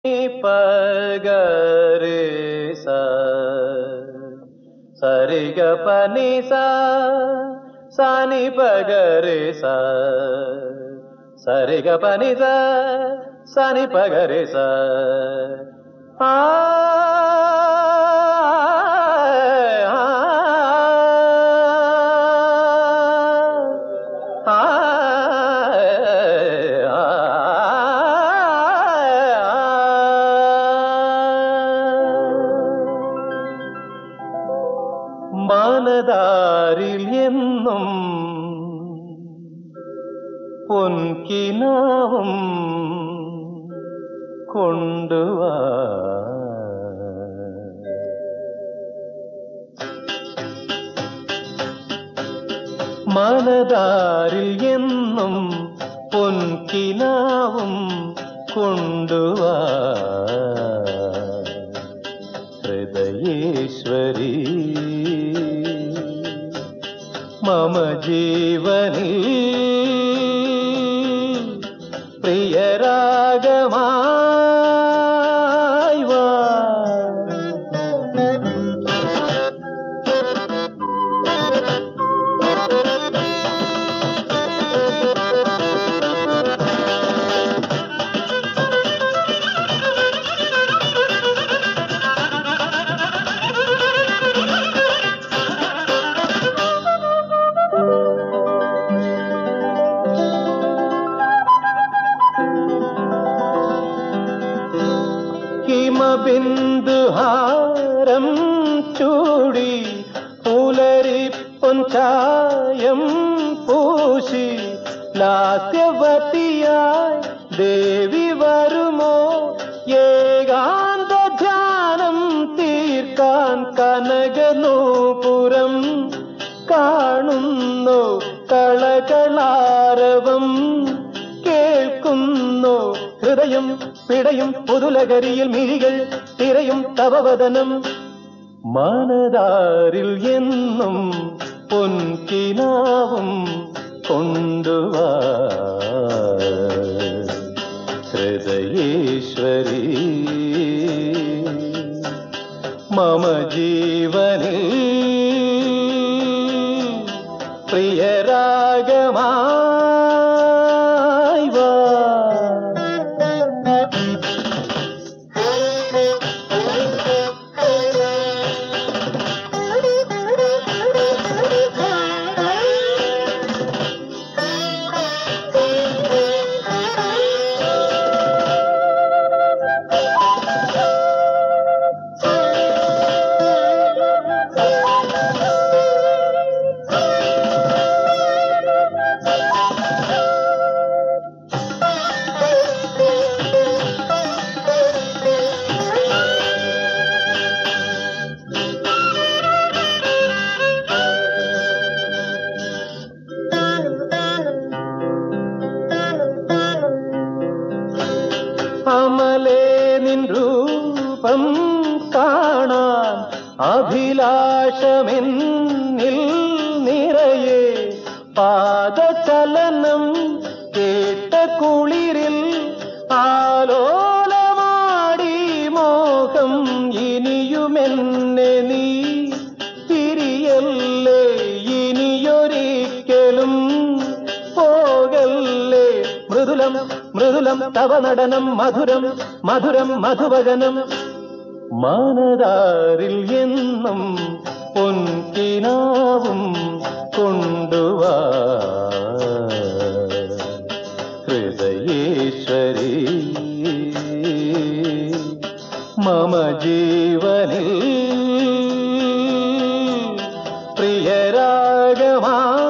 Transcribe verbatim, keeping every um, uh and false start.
पगरे सा सरि ग पनि सा सानि पगरे सा सरि ग पनि सा सानि पगरे सा आ മാനദാരിൽ എന്നും പൊൻകിനാവും കൊണ്ടുവാ മാനദാരിൽ എന്നും പൊൻകിനാവും കൊണ്ടുവാ ഹൃദയേശ്വരി मम जीवनी प्रियरागमाई वा ഹിമബിന്ദുഹാരം ചൂടി പുലരി പൊൻചായം പൂശി ലാസ്യവതിയായി ദേവി വരുമോ ഏകാന്ത ധ്യാനം തീർക്കാൻ കനകനൂപുരം കാണുന്നു കളകളാരവം കേൾക്കുന്നു ഹൃദയം പിടയും പുതുലകരിയിൽ മിഴികൾ തിരയും തവവദനം മനതാരിൽ എന്നും പൊൻകിനാവും കൊണ്ടുവാ ഹൃദയേശ്വരി മമ ജീവനിൽ പ്രിയരാഗമായി വാ അമലേ നിൻ രൂപം കാണാൻ അഭിലാഷമെന്നിൽ നിറയെ പാദചലനം കേട്ട കുളിരിൽ ആലോലമാടി മോഹം ഇനിയുമെന്നെ നീ തിരിയല്ലേ ഇനിയൊരിക്കലും പോകല്ലേ മൃദുലം മൃദുലം തവ നടനം മധുരം മധുരം മധുവചനം മനതാരിൽ എന്നും പൊൻകിനാവും കൊണ്ടുവാ ഹൃദയേശ്വരി മമ ജീവനിൽ പ്രിയരാഗമാ